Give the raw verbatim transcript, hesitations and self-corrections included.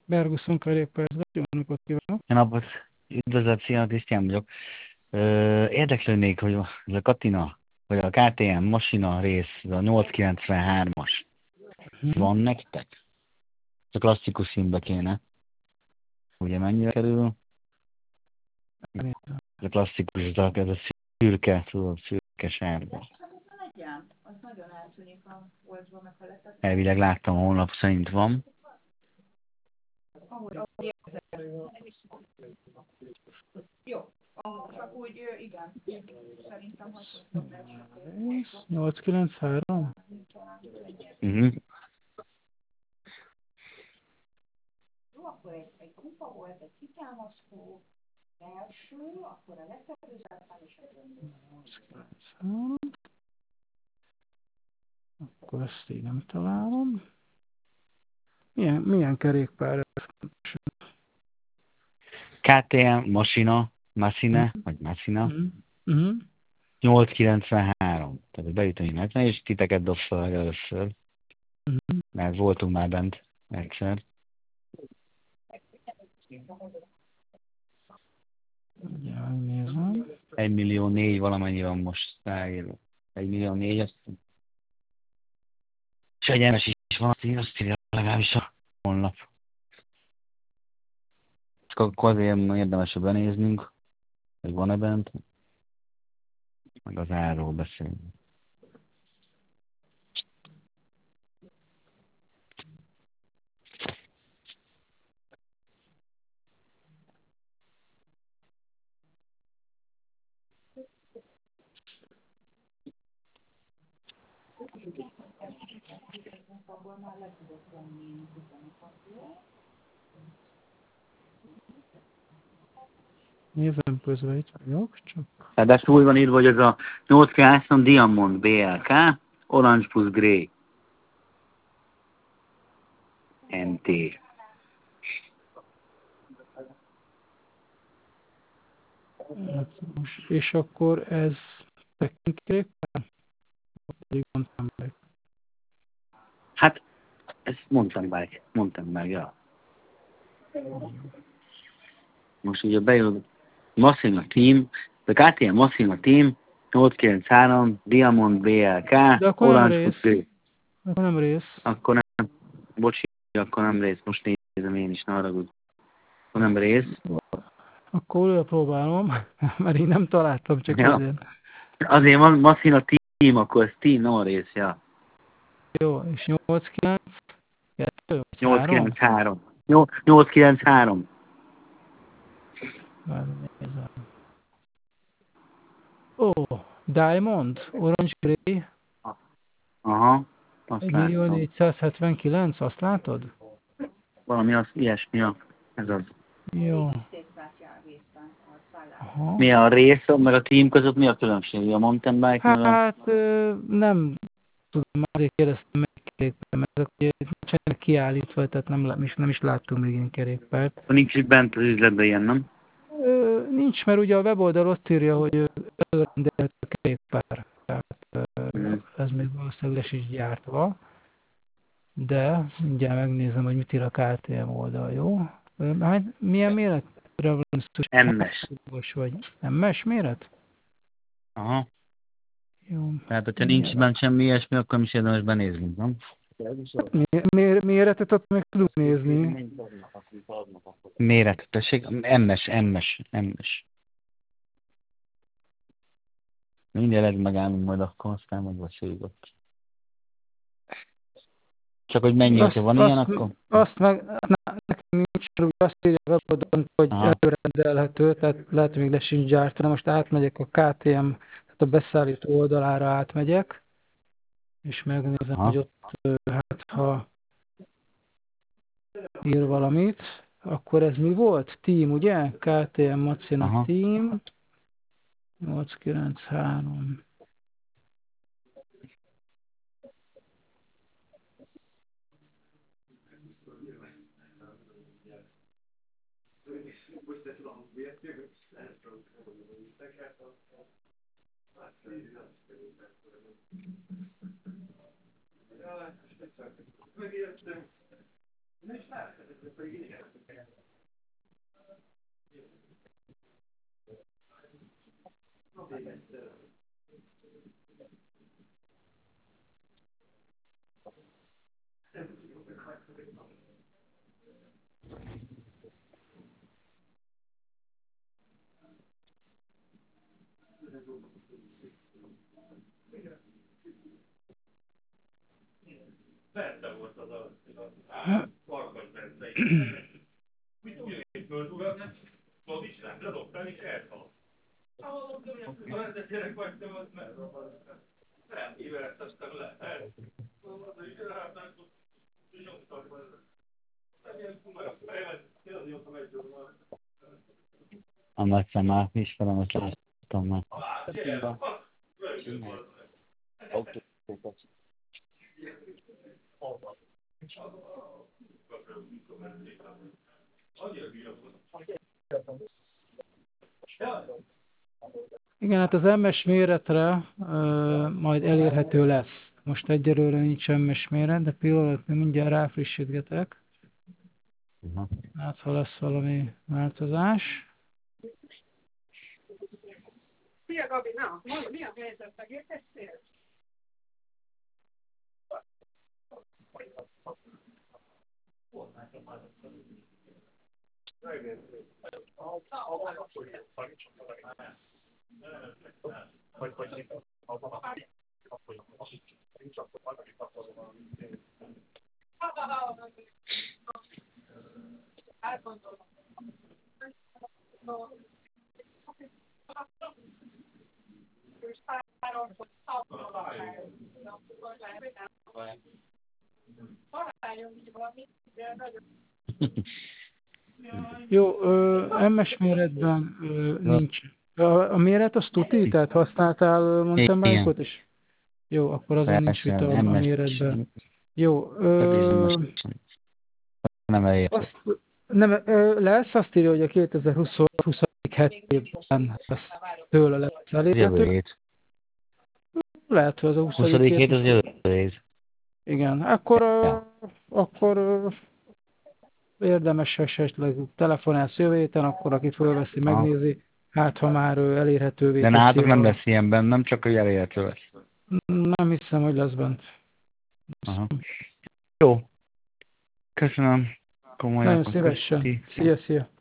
Berguszon kerékpározgat, jó napot kívánok! Jó napot! Üdvözlet, szia, Krisztián vagyok. Ö, érdeklődnék, hogy ez a Katina, vagy a ká té em masina rész, a nyolcszázkilencvenhármas, Hm? van nektek? Ez a klasszikus színbe kéne. Ugye mennyire kerül? Ez a klasszikus, ez a, ez a szürke, tudod, szürke sárga. Elvileg láttam, a honlap szerint van. nyolcszázkilencvenhárom? Uh-huh. nyolcszázkilencvenhárom. Akkor ezt így nem találom. Milyen, milyen kerékpár ez? ká té em masina, Hm? Massina, vagy Massina, Hm? Hm? nyolcszázkilencvenhárom. Tehát beütni hetven, és titeket dob fel először. Hm? Mert voltunk már bent egyszer. Ugye, megnézem. Egy millió négy valamennyi van most ráírva. Egy millió négy, azt és egyenes is van, azt írja, azt írja legalábbis a honlap. Csak akkor azért érdemes benéznünk, hogy van-e bent, meg az árról beszélünk. Nézem közben itt vagyok, csak... Ráadásul úgy van írva, hogy ez a nyolcszázkilencven Diamond bé el ká, Orange plus Grey. en té. Hát, most- és akkor ez tekintékerékpár? Pedig mondtam meg. Hát, ezt mondtam meg, mondtam meg, ja. Most ugye bejön Massina Team, a ká té em Massina Team, nyolcszázkilencvenhárom, Diamond bé el ká, De akkor nem Orange plus rész. Grey. Akkor nem rész. Akkor nem, bocsi, akkor nem rész, most nézem én is, ne haragudj. Akkor nem rész. Akkor újra próbálom, mert én nem találtam, csak Ja. azért. Azért van Massina Team, akkor ez Team, nem a rész, ja. Jó, és nyolc kilenc, kettő, három? nyolcszázkilencvenhárom. nyolcszázkilencvenhárom. Megnézem. Ó, Diamond, Orange Grey, Aha, azt egy millió láttam. négyszázhetvenkilenc, azt látod? Valami az, ilyesmi, ja. Ez az. Jó. Aha. Mi a rész, meg a team között mi a különbség? A mountain bike, meg a... Hát ö, nem tudom, azért kérdeztem meg kerékpár, mert ezek ugye nincsenek kiállítva, tehát nem, lá- nem is láttunk még ilyen kerékpárt. Nincs itt bent az üzletben ilyen, nem? Ö, nincs, mert ugye a weboldal ott írja, hogy előrendelhető kerékpár. Tehát ö, Mm. ez még valószínűleg lesz is gyártva. De mindjárt megnézem, hogy mit ír a ká té em oldal, jó? Ö, Hát milyen méretre van szükség? em es. Most vagy em es méret? Aha. Jó. Tehát, hogyha nincs bent semmi ilyesmi, akkor nem is érdemes benézni, nem? Mé- mé- méretet ott meg tudunk nézni. Méret, tessék? em es, em es, em es. Mindjárt lehet megállunk majd akkor, aztán megbeszéljük ott. Csak hogy mennyi, hogyha van ilyen, azt, akkor? azt meg, na, nekem nincs, mert ugye azt írja a weboldalon, hogy Aha. előrendelhető, tehát lehet, hogy még le sincs gyártva. Most átmegyek a ká té em, tehát a beszállító oldalára átmegyek, és megnézem, Aha. hogy ott, ö, hát ha ír valamit, akkor ez mi volt? Team, ugye? ká té em Massina Aha. Team, nyolcszázkilencvenhárom. A nagy szemát ismerem, azt láttam már. Igen, hát az em es méretre ö, majd elérhető lesz. Most egyelőre nincs em es méret, de pillanatban mindjárt ráfrissítgetek. Uh-huh. Hát, ha lesz valami változás. Szia, Gabi! Na, mi a helyzet? Megérkeztél? Jó, ö, em es méretben ö, nincs. A, a méret az tuti? Tehát használtál mountain Igen, bike-ot is? Jó, akkor azon nincs persze, vita a em es méretben. Jó, nem, ö, nem elért. azt, nem, ö, lesz, azt írja, hogy a kétezer-húsz hetében lesz, tőle lesz Jövő elérhető. hét. Lehet, hogy az a huszadik huszadik hét hét. az jövő hét. Igen, akkor, ö, Ja. akkor ö, érdemes esetleg telefonálsz jövő héten, akkor aki fölveszi, Aha. megnézi, hát ha már ö, elérhetővé De teszi. nálatok nem a- lesz ilyen bennem, csak hogy elérhető lesz. Nem hiszem, hogy lesz bent. Aha. Jó. Köszönöm. Komolyan. Nagyon szívesen. Köszi. Szia, szia.